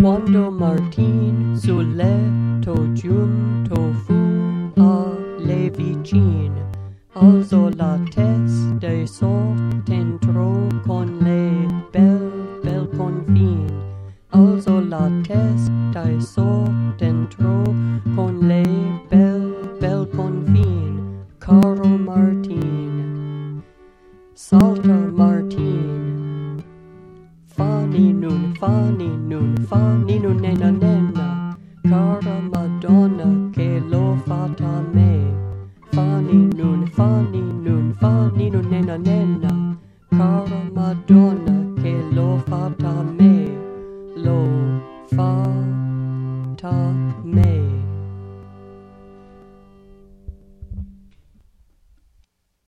Quando Martin sul letto giunto fu alle vicine, alzò la testa e sott'entrò con le bel confin. Alzò la testa e sott'entrò con le bel confin. Caro Martin, salta Martin. Fani nun, nena, cara Madonna che l'ho fatta a me. Fani nun, nena.